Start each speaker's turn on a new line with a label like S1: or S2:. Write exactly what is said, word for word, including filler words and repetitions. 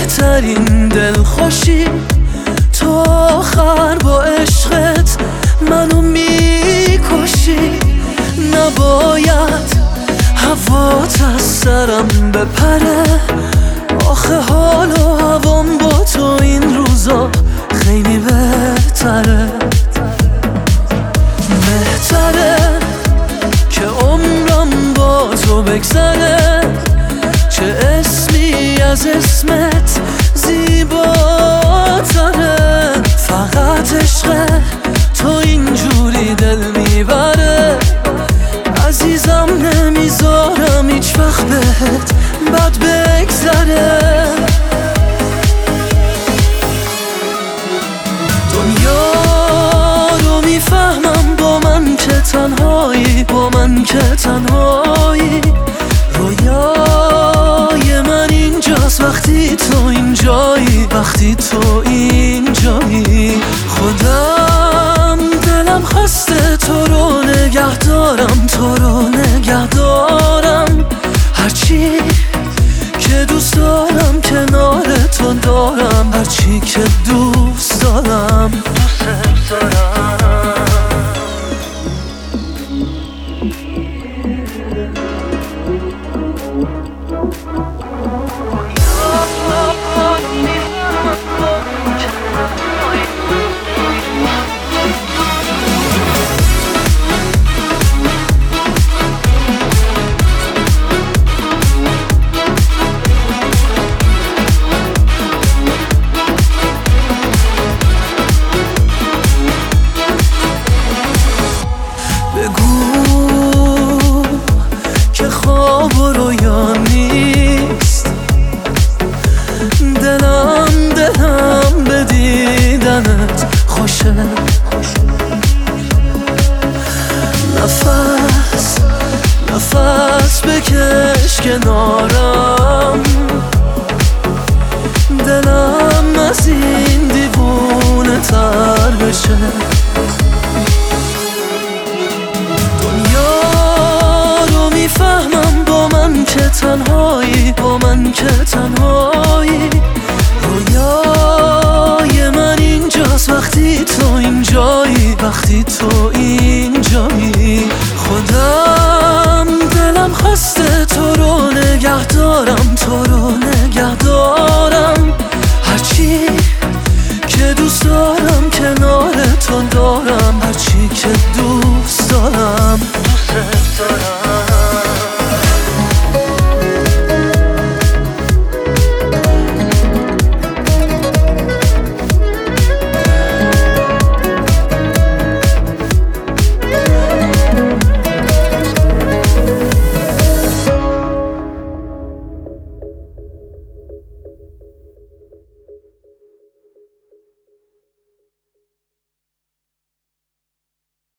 S1: بهترین دلخوشی، تو آخر با عشقت منو میکشی. نباید هوات از سرم بپره، آخه حال و هوام با تو این روزا خیلی بهتره. بهتره که عمرم با تو بگذره، چه اسمی از اسمت زیباتره. فقط عشق تو اینجوری دل میبره، عزیزم نمیذارم هیچ وقت بهت بد بگذره. دنیا رو میفهمم با من که تنهایی، با من که تنهایی. رویای من اینجاست وقتی تو اینجایی، وقتی تو اینجایی. خودم دلم خواسته تو رو نگه دارم، تو رو نگه دارم. هرچی که دوست دارم کنار تو دارم، هرچی که دوست دارم دوست دارم. خواب و رویا نیست، دلم دلم به دیدنت خوشه. نفس نفس بکش کنارم، دلم از این دیوونه تر بشه. میفهمم با من که تنهایی، با من که تنهایی. رویای من اینجاست وقتی تو اینجایی، وقتی تو اینجایی. خودم دلم خواسته تو رو نگه دارم، تو رو نگه دارم. هرچی که دوست دارم کنار تو دارم، هرچی که دوست دارم